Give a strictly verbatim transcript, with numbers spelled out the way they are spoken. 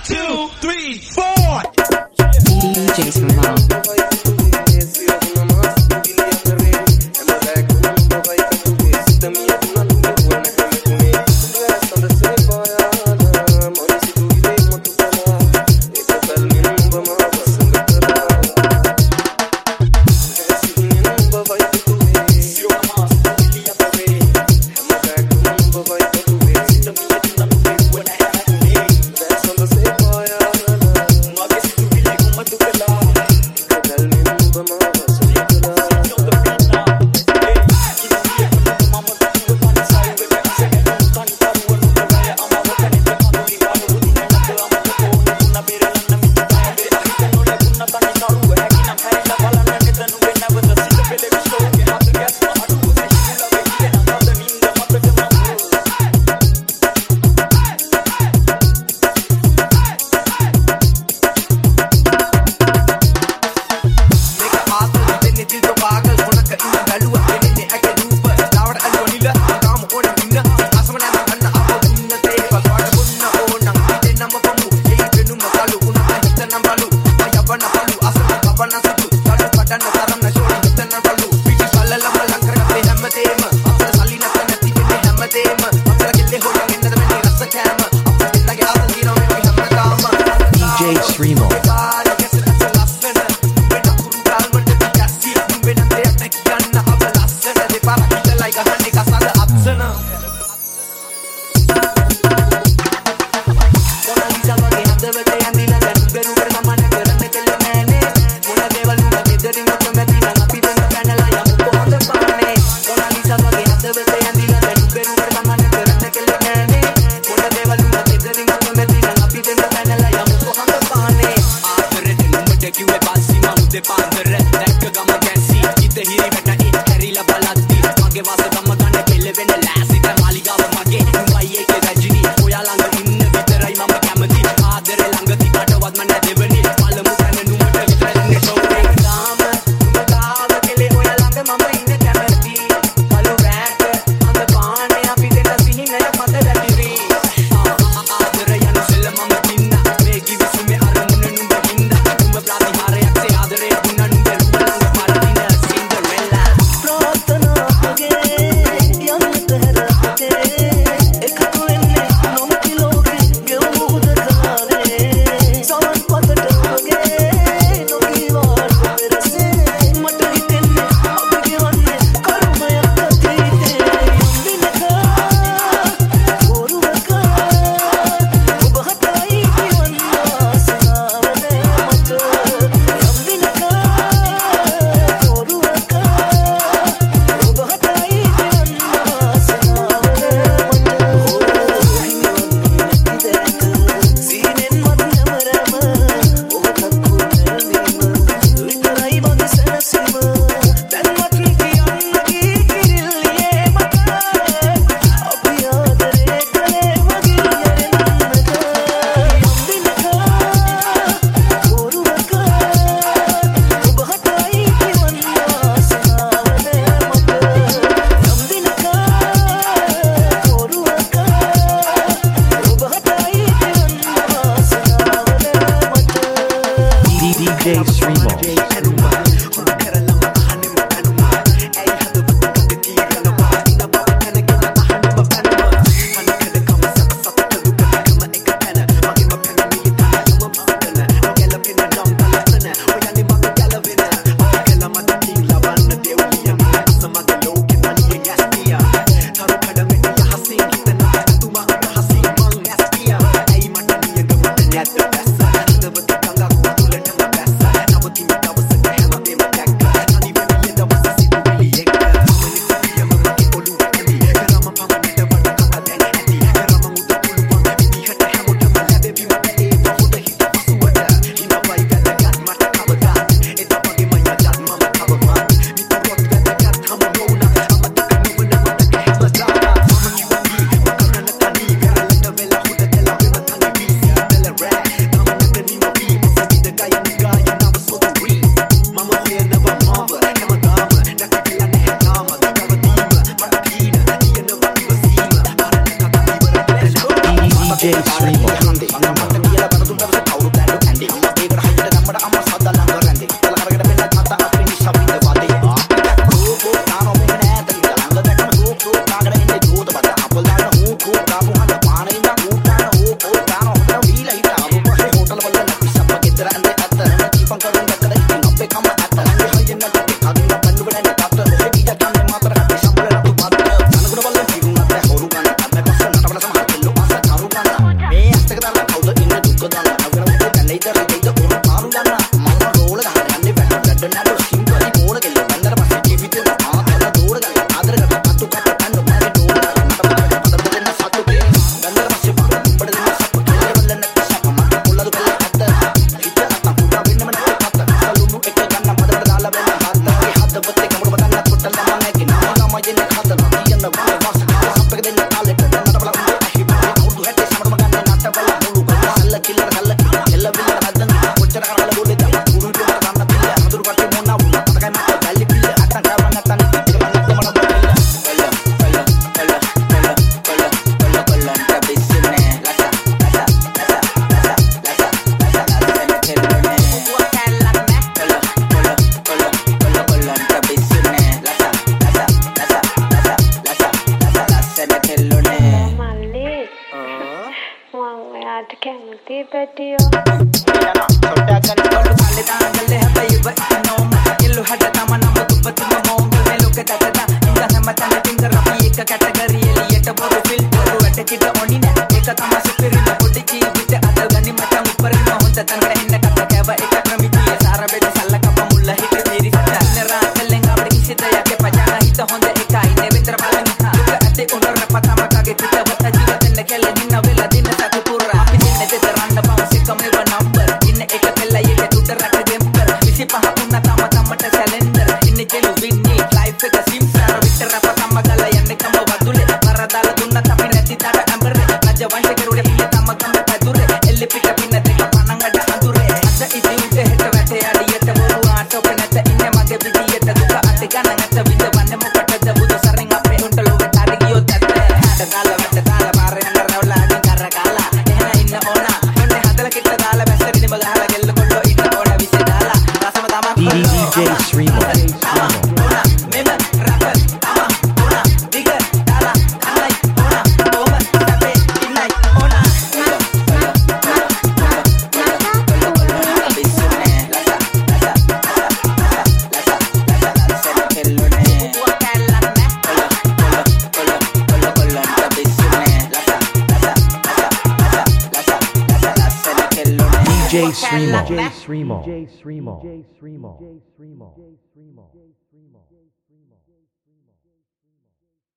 two, three, four. D Js from Mom. කැමති පැටියෝ යනවා සොට්ටක් ගන්න කොල්ල කාලේ දාගල්ලේ හැබැයි ඉව ඉන්නෝම එල්ලු හඩ තම නම් දුප්පතුම මොංග මේ ලෝකේ දතදා ඉඳ හැමතැන ෆින්ගර් අපි එක කැටගරි එලියට බොරු ෆිල්ටර් වැඩ කිට ඕනි නෑ ඒක තමයි සුපිරිම පොඩි ජීවිත අදල් ගනි මචං උඩරින් හොඳ තන රැහෙන්න කත කැව එක ක්‍රමිතියේ සාර බෙද සල්ලකප මුල්ල හිට තීරි සට නරාකලෙන් අපිට කිසිත යකේ පජාන හිත හොඳ එකයි නෙවෙතර බලන් හා දුක ඇති උනර පතම කගේ කිතවත ජීවිතෙන් කෙල්ල දින වෙලා දින සතු පුරා අපි දින දෙතරන්න බවස් එක මේව නම්බර් ඉන්න එක කෙල්ලයි එක තුඩ රට ගෙම්බර් විසි පහ පුන්න තම තමට සැලෙන්ඩර් ඉන්න කෙලු වින්නේ ලයිෆ් එක සිම්සාර විතර පතම ගල යන්නේ කම වදුලේ පරදාල දුන්නත් අපි නැති තර ඇඹර් නජ වංශ කරුඩේ පිළ තම කම පැදුරේ එල්ලි පිට පින්න දෙක පණංගඩ අඳුරේ අද ඉති උට හෙට වැටේ අඩියට බොරු ආටෝප නැත ඉන්නේ මගේ පිටියට දුක අත ගන්න නැත විඳවන්නේ මොකටද බුදු සරෙන් අපේ උන්ට ලෝකෙට අඩ ගියොත් ඇත හැඩ කාලා වැට කාලා පාරේ යන රවලාගෙන් කර කාලා එහෙන ඉන්න ඕනා ඔන්නේ හදලා කිට්ට දාලා බැස්සරි නිම ගහලා ගෙල්ල කොල්ලෝ ඊට ඕන විසි දාලා රසම තමා D J Srimo. මෙම රැපර් තමා ඕනා දිග දාලා කන්නයි ඕනා ඕම අපේ ඉන්නයි ඕනා බිස්සුනේ ලසා ලසා ලසා ලසා ලසා කෙල්ලුනේ පුවා කැල්ලක් නෑ කොල්ල කොල්ල කොල්ල කොල්ල බිස්සුනේ ලසා ලසා ලසා ලසා ලසා ලසා කෙල්ලුනේ D J Srimo. D J Srimo. D J Srimo. D J Srimo. D J Srimo.